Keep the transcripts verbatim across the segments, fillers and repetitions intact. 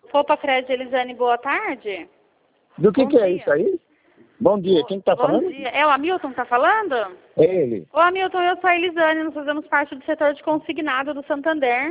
Roupa Crédito Elisane, boa tarde. Do que Bom que é dia. isso aí? Bom dia, quem está falando? Bom dia. É o Hamilton que está falando? É ele. Ô Hamilton, eu sou a Elisane, nós fazemos parte do setor de consignado do Santander.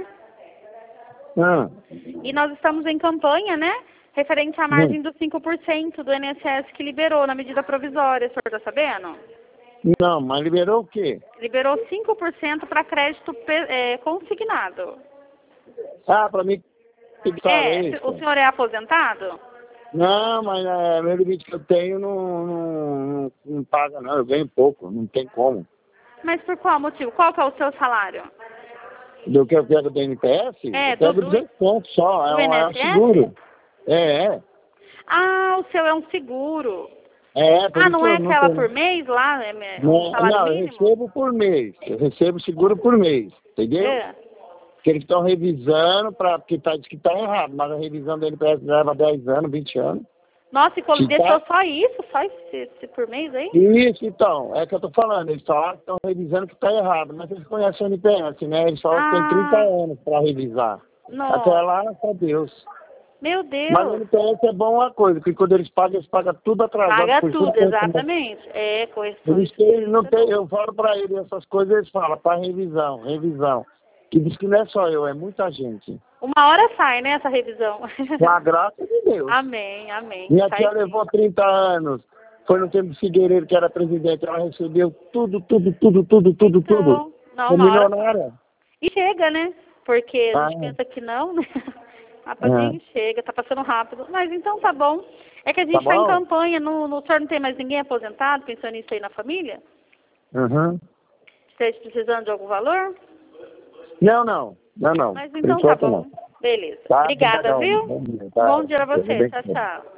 Ah, E nós estamos em campanha, né? Referente à margem dos cinco por cento do I N S S que liberou na medida provisória, o senhor está sabendo? não, mas liberou o quê? Liberou cinco por cento para crédito pe- é, consignado. Ah, para mim, fixar É, isso. o senhor é aposentado? Não, mas é, meu limite que eu tenho não, não, não, não paga não, eu ganho pouco, não tem como. Mas por qual motivo? Qual que é o seu salário? Do que eu pego do N P S, É, eu pego do- do- duzentos pontos só, é do um, é um I N S S? seguro. É, é. Ah, o seu é um seguro. É, por Ah, isso não é eu não aquela tenho. por mês lá? É me- um Não, salário não, eu mínimo? recebo por mês, eu recebo seguro por mês, entendeu? É. Que eles estão revisando, pra, porque tá, diz que está errado, mas a revisão do N P S leva dez anos, vinte anos. Nossa, e como Se deixou tá- só isso? Só esse, esse por mês aí? Isso, então, é que eu tô falando, eles só estão revisando que está errado, mas eles conhecem o N P S, né? Eles só têm trinta Ah, anos para revisar. Até nossa. lá, só Deus. Meu Mas o Deus. N P S é bom uma coisa, porque quando eles pagam, eles pagam tudo atrasado. Paga por tudo, isso que eu- exatamente. É, correção. Por isso que eles não tem, eu falo para eles essas coisas, eles falam, para revisão, revisão. Que diz que não é só eu, é muita gente. Uma hora sai, né, essa revisão. Com a graça de Deus. Amém, amém. Minha Sai tia sim. levou trinta anos. Foi no tempo de Figueiredo, que era presidente. Ela recebeu tudo, tudo, tudo, tudo, tudo, tudo. Então, não, É uma hora milionária. E chega, né? Porque a Ah, gente pensa que não, né? Rapidinho chega, tá passando rápido. Mas então tá bom. É que a gente Tá tá, em bom? campanha, no, no senhor não tem mais ninguém aposentado, pensando nisso aí na família? Uhum. Vocês precisando de algum valor? Não, não. Não, não. Mas Por então tá enquanto, bom. não. Beleza. Tá? Obrigada, Obrigadão. viu? Bom dia. Tá? Bom dia pra Tudo você. bem? Tchau, tchau.